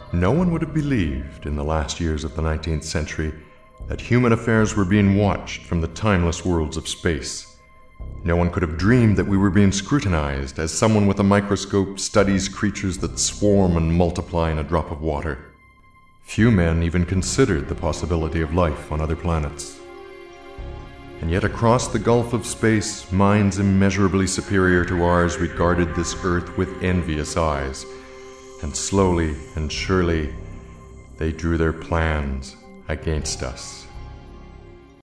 No one would have believed in the last years of the 19th century that human affairs were being watched from the timeless worlds of space. No one could have dreamed that we were being scrutinized as someone with a microscope studies creatures that swarm and multiply in a drop of water. Few men even considered the possibility of life on other planets. And yet across the gulf of space, minds immeasurably superior to ours regarded this Earth with envious eyes, and slowly and surely they drew their plans against us.